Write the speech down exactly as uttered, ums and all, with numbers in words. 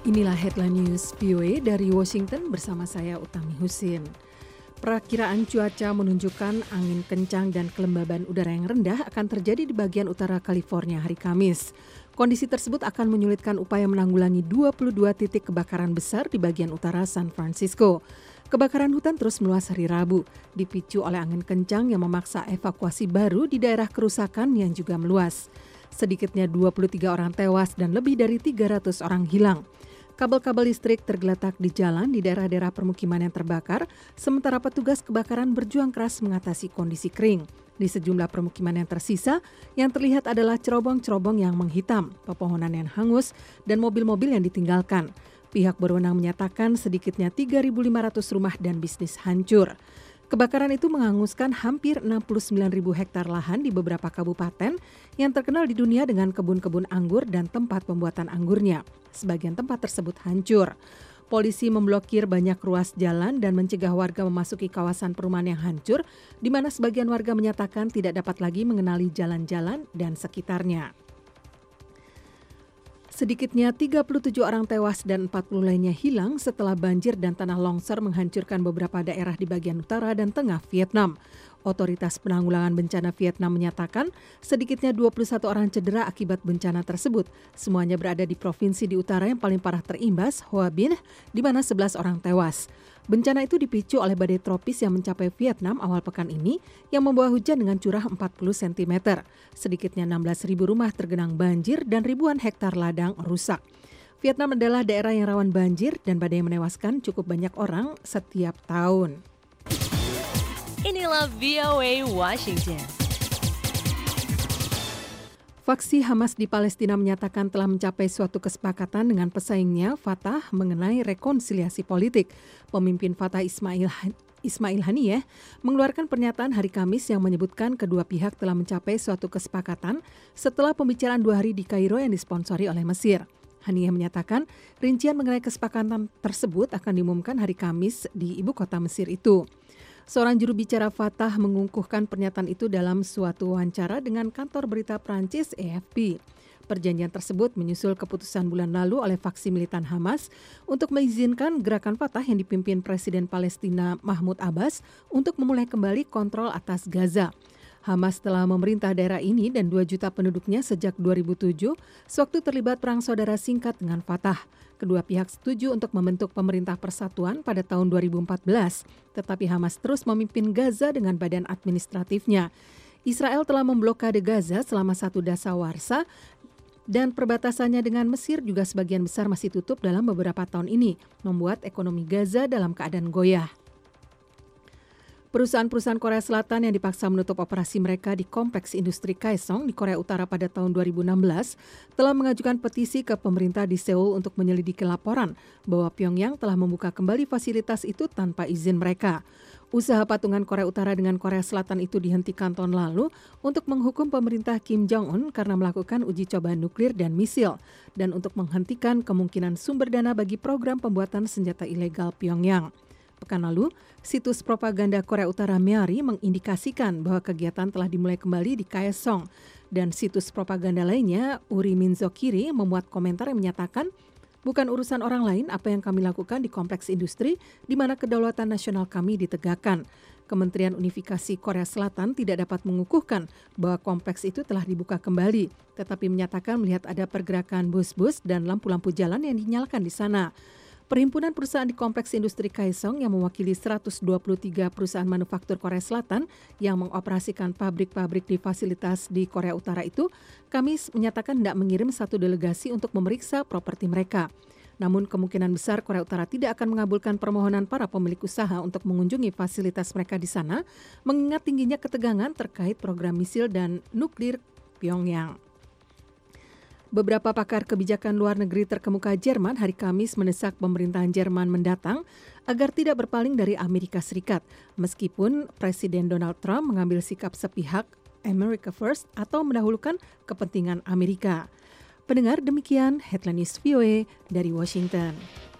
Inilah headline news V O A dari Washington bersama saya Utami Husin. Perakiraan cuaca menunjukkan angin kencang dan kelembaban udara yang rendah akan terjadi di bagian utara California hari Kamis. Kondisi tersebut akan menyulitkan upaya menanggulangi dua puluh dua titik kebakaran besar di bagian utara San Francisco. Kebakaran hutan terus meluas hari Rabu, dipicu oleh angin kencang yang memaksa evakuasi baru di daerah kerusakan yang juga meluas. Sedikitnya dua puluh tiga orang tewas dan lebih dari tiga ratus orang hilang. Kabel-kabel listrik tergeletak di jalan di daerah-daerah permukiman yang terbakar, sementara petugas kebakaran berjuang keras mengatasi kondisi kering. Di sejumlah permukiman yang tersisa, yang terlihat adalah cerobong-cerobong yang menghitam, pepohonan yang hangus, dan mobil-mobil yang ditinggalkan. Pihak berwenang menyatakan sedikitnya tiga ribu lima ratus rumah dan bisnis hancur. Kebakaran itu menghanguskan hampir enam puluh sembilan ribu hektar lahan di beberapa kabupaten yang terkenal di dunia dengan kebun-kebun anggur dan tempat pembuatan anggurnya. Sebagian tempat tersebut hancur. Polisi memblokir banyak ruas jalan dan mencegah warga memasuki kawasan perumahan yang hancur, di mana sebagian warga menyatakan tidak dapat lagi mengenali jalan-jalan dan sekitarnya. Sedikitnya tiga puluh tujuh orang tewas dan empat puluh lainnya hilang setelah banjir dan tanah longsor menghancurkan beberapa daerah di bagian utara dan tengah Vietnam. Otoritas Penanggulangan Bencana Vietnam menyatakan sedikitnya dua puluh satu orang cedera akibat bencana tersebut. Semuanya berada di provinsi di utara yang paling parah terimbas, Hoa Binh, di mana sebelas orang tewas. Bencana itu dipicu oleh badai tropis yang mencapai Vietnam awal pekan ini yang membawa hujan dengan curah empat puluh sentimeter. Sedikitnya enam belas ribu rumah tergenang banjir dan ribuan hektar ladang rusak. Vietnam adalah daerah yang rawan banjir dan badai yang menewaskan cukup banyak orang setiap tahun. Inilah V O A Washington. Faksi Hamas di Palestina menyatakan telah mencapai suatu kesepakatan dengan pesaingnya Fatah mengenai rekonsiliasi politik. Pemimpin Fatah Ismail Ismail Haniyeh mengeluarkan pernyataan hari Kamis yang menyebutkan kedua pihak telah mencapai suatu kesepakatan setelah pembicaraan dua hari di Kairo yang disponsori oleh Mesir. Haniyeh menyatakan rincian mengenai kesepakatan tersebut akan diumumkan hari Kamis di ibu kota Mesir itu. Seorang juru bicara Fatah mengukuhkan pernyataan itu dalam suatu wawancara dengan kantor berita Prancis A F P. Perjanjian tersebut menyusul keputusan bulan lalu oleh faksi militan Hamas untuk mengizinkan gerakan Fatah yang dipimpin Presiden Palestina Mahmud Abbas untuk memulai kembali kontrol atas Gaza. Hamas telah memerintah daerah ini dan dua juta penduduknya sejak dua ribu tujuh, sewaktu terlibat perang saudara singkat dengan Fatah. Kedua pihak setuju untuk membentuk pemerintah persatuan pada tahun dua ribu empat belas, tetapi Hamas terus memimpin Gaza dengan badan administratifnya. Israel telah memblokade Gaza selama satu dasawarsa dan perbatasannya dengan Mesir juga sebagian besar masih tutup dalam beberapa tahun ini, membuat ekonomi Gaza dalam keadaan goyah. Perusahaan-perusahaan Korea Selatan yang dipaksa menutup operasi mereka di kompleks industri Kaesong di Korea Utara pada tahun dua ribu enam belas telah mengajukan petisi ke pemerintah di Seoul untuk menyelidiki laporan bahwa Pyongyang telah membuka kembali fasilitas itu tanpa izin mereka. Usaha patungan Korea Utara dengan Korea Selatan itu dihentikan tahun lalu untuk menghukum pemerintah Kim Jong-un karena melakukan uji coba nuklir dan misil dan untuk menghentikan kemungkinan sumber dana bagi program pembuatan senjata ilegal Pyongyang. Pekan lalu, situs propaganda Korea Utara Meari mengindikasikan bahwa kegiatan telah dimulai kembali di Kaesong dan situs propaganda lainnya, Uri Minzokiri, memuat komentar yang menyatakan bukan urusan orang lain apa yang kami lakukan di kompleks industri di mana kedaulatan nasional kami ditegakkan. Kementerian Unifikasi Korea Selatan tidak dapat mengukuhkan bahwa kompleks itu telah dibuka kembali, tetapi menyatakan melihat ada pergerakan bus-bus dan lampu-lampu jalan yang dinyalakan di sana. Perhimpunan perusahaan di kompleks industri Kaesong yang mewakili seratus dua puluh tiga perusahaan manufaktur Korea Selatan yang mengoperasikan pabrik-pabrik di fasilitas di Korea Utara itu, Kamis menyatakan tidak mengirim satu delegasi untuk memeriksa properti mereka. Namun kemungkinan besar Korea Utara tidak akan mengabulkan permohonan para pemilik usaha untuk mengunjungi fasilitas mereka di sana, mengingat tingginya ketegangan terkait program misil dan nuklir Pyongyang. Beberapa pakar kebijakan luar negeri terkemuka Jerman hari Kamis mendesak pemerintahan Jerman mendatang agar tidak berpaling dari Amerika Serikat, meskipun Presiden Donald Trump mengambil sikap sepihak America First atau mendahulukan kepentingan Amerika. Pendengar, demikian headline news V O A dari Washington.